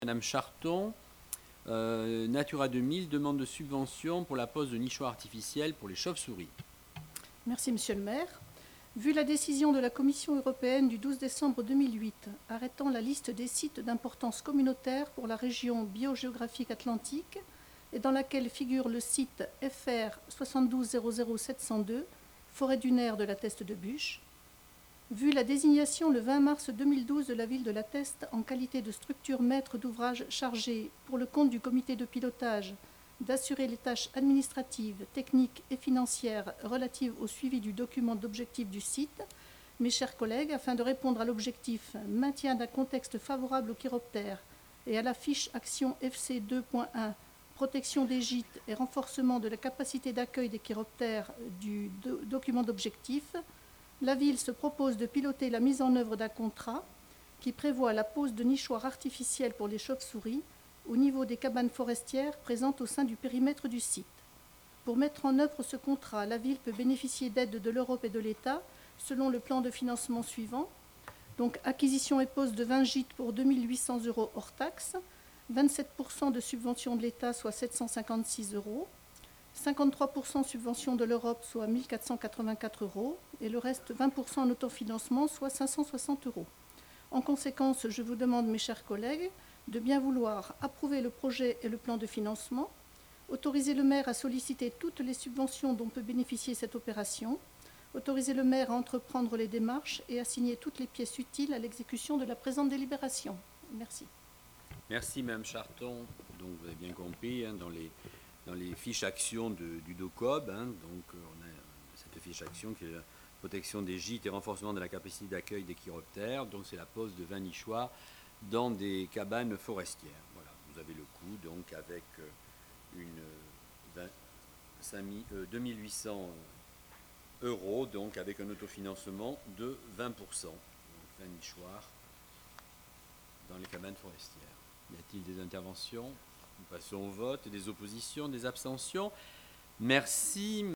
Madame Charton, Natura 2000 demande de subvention pour la pose de nichoirs artificiels pour les chauves-souris. Merci, Monsieur le maire. Vu la décision de la Commission européenne du 12 décembre 2008 arrêtant la liste des sites d'importance communautaire pour la région biogéographique atlantique et dans laquelle figure le site FR 7200702, forêt dunaire de la Teste de Buch, vu la désignation le 20 mars 2012 de la ville de La Teste en qualité de structure maître d'ouvrage chargée, pour le compte du comité de pilotage, d'assurer les tâches administratives, techniques et financières relatives au suivi du document d'objectif du site, mes chers collègues, afin de répondre à l'objectif maintien d'un contexte favorable aux chiroptères et à la fiche action FC 2.1 protection des gîtes et renforcement de la capacité d'accueil des chiroptères du document d'objectif, la ville se propose de piloter la mise en œuvre d'un contrat qui prévoit la pose de nichoirs artificiels pour les chauves-souris au niveau des cabanes forestières présentes au sein du périmètre du site. Pour mettre en œuvre ce contrat, la ville peut bénéficier d'aides de l'Europe et de l'État selon le plan de financement suivant. Donc, acquisition et pose de 20 gîtes pour 2 800 € hors taxe, 27% de subvention de l'État, soit 756 €, 53% subvention de l'Europe, soit 1 484 €, et le reste 20% en autofinancement, soit 560 €. En conséquence, je vous demande, mes chers collègues, de bien vouloir approuver le projet et le plan de financement, autoriser le maire à solliciter toutes les subventions dont peut bénéficier cette opération, autoriser le maire à entreprendre les démarches et à signer toutes les pièces utiles à l'exécution de la présente délibération. Merci. Merci Madame Charton. Donc vous avez bien compris, dans les fiches actions du DOCOB, donc on a cette fiche action qui est la protection des gîtes et renforcement de la capacité d'accueil des chiroptères. Donc c'est la pose de 20 nichoirs dans des cabanes forestières. Voilà, vous avez le coût donc avec 2800 €, donc avec un autofinancement de 20%. Donc 20 nichoirs dans les cabanes forestières. Y a-t-il des interventions? Nous passons au vote. Des oppositions, des abstentions? Merci.